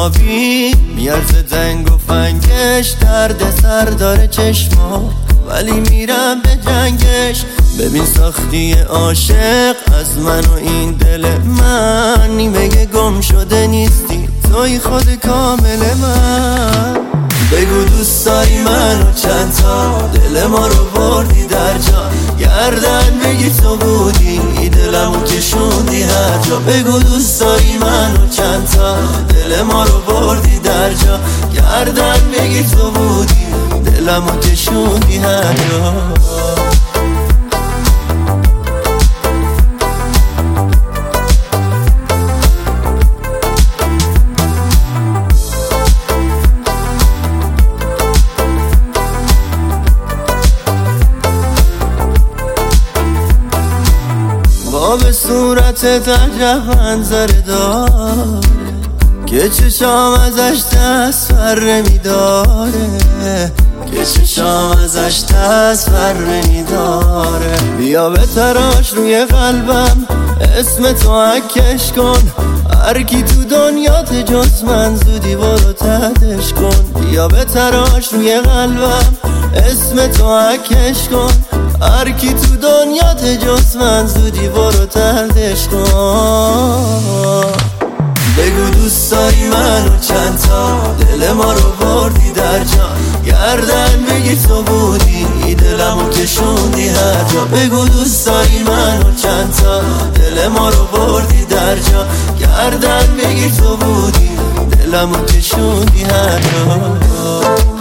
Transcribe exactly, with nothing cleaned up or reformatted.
آبی میارزه دنگ و فنگش، درد سر داره چشما ولی میرم به جنگش. ببین ساختی عاشق از من و این دل من، نیمه گم شده نیستی توی خود کامل من. بگو دوست داری منو چند تا، دل ما رو بردی در جا، گردن بگی تو بودی دلمو کشوندی هر جا. بگو دوست داری منو چند تا، دل ما رو بردی در جا، گردن بگی تو بودی دلمو کشوندی هر جا. به صورتت عجب منظره داره که چشام ازش تصور میداره، که چشام ازش تصور میداره. بیا به تراش روی قلبم اسم تو عکش کن، هر کی تو دنیات جز من زودی برو تهش کن. بیا به تراش روی قلبم اسم تو عکش کن، هر کی تو دنیات جز من زودی برو تهش کن. بگو دوست داری منو چند تا، دل ما رو بردی در جا، گردن بگی تو بودی دلمو کشوندی هر جا. بگو دوست داری منو چند تا، دل ما رو بردی در جا، گردن بگی تو بودی دلمو کشوندی هر جا.